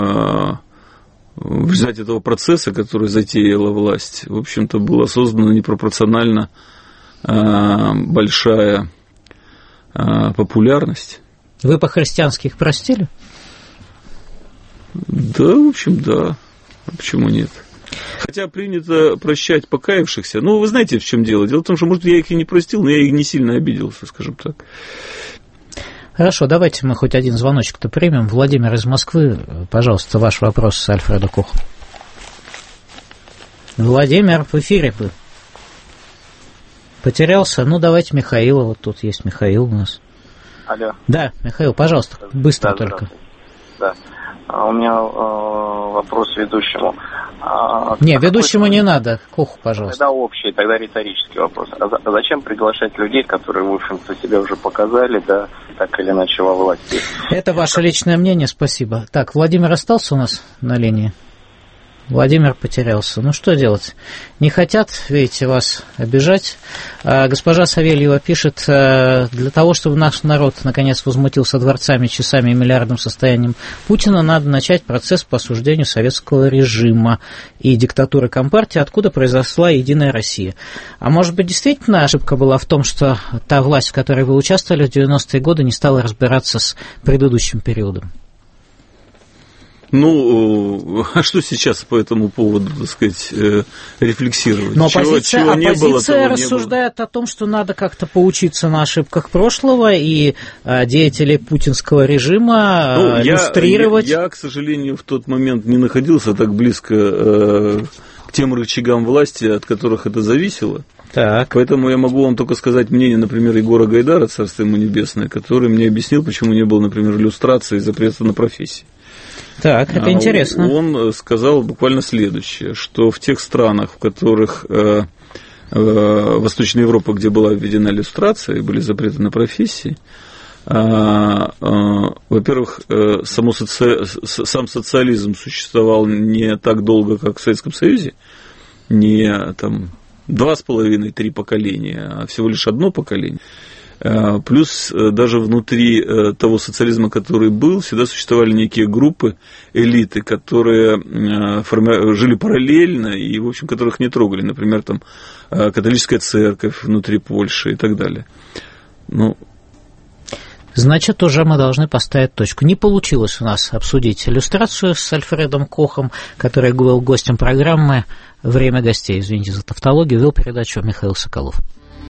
в результате этого процесса, который затеяла власть, в общем-то, была создана непропорционально э, большая э, популярность. Вы по-христиански их простили? Да, в общем, да. Почему нет? Хотя принято прощать покаявшихся. Ну, вы знаете, в чем дело? Дело в том, что, может, я их и не простил, но я их не сильно обиделся, скажем так. Хорошо, давайте мы хоть один звоночек-то примем. Владимир из Москвы, пожалуйста, ваш вопрос с Альфредо Кохом. Владимир, в эфире вы. Потерялся? Ну, давайте Михаила, вот тут есть Михаил у нас. Алло. Да, Михаил, пожалуйста, быстро да, только. Да. А у меня э, вопрос ведущему. А, не, ведущему не надо, Коху, пожалуйста. Тогда общий, тогда риторический вопрос. А, за, а зачем приглашать людей, которые, в общем-то, себя уже показали, да, так или иначе во власти? Это ваше личное мнение, спасибо. Так, Владимир остался у нас на линии? Владимир потерялся. Ну, что делать? Не хотят, видите, вас обижать. А, госпожа Савельева пишет, для того, чтобы наш народ наконец возмутился дворцами, часами и миллиардным состоянием Путина, надо начать процесс по осуждению советского режима и диктатуры Компартии, откуда произошла Единая Россия. А может быть, действительно ошибка была в том, что та власть, в которой вы участвовали в девяностые годы, не стала разбираться с предыдущим периодом? Ну, а что сейчас по этому поводу, так сказать, рефлексировать? Но оппозиция, чего, чего не оппозиция было, рассуждает о том, что надо как-то поучиться на ошибках прошлого и деятелей путинского режима ну, иллюстрировать. Я, я, я, к сожалению, в тот момент не находился так близко э, к тем рычагам власти, от которых это зависело. Так. Поэтому я могу вам только сказать мнение, например, Егора Гайдара, царство ему небесное, который мне объяснил, почему не было, например, иллюстрации и запрета на профессии. Так, это интересно. Он сказал буквально следующее, что в тех странах, в которых э, э, Восточная Европа, где была введена иллюстрация и были запреты на профессии, э, э, во-первых, э, само соци... сам социализм существовал не так долго, как в Советском Союзе, не там два с половиной, три поколения, а всего лишь одно поколение. Плюс даже внутри того социализма, который был, всегда существовали некие группы, элиты, которые форми... жили параллельно и, в общем, которых не трогали. Например, там католическая церковь внутри Польши и так далее. Ну, значит, уже мы должны поставить точку. Не получилось у нас обсудить иллюстрацию с Альфредом Кохом, который был гостем программы «Время гостей». Извините за тавтологию, вел передачу Михаил Соколов.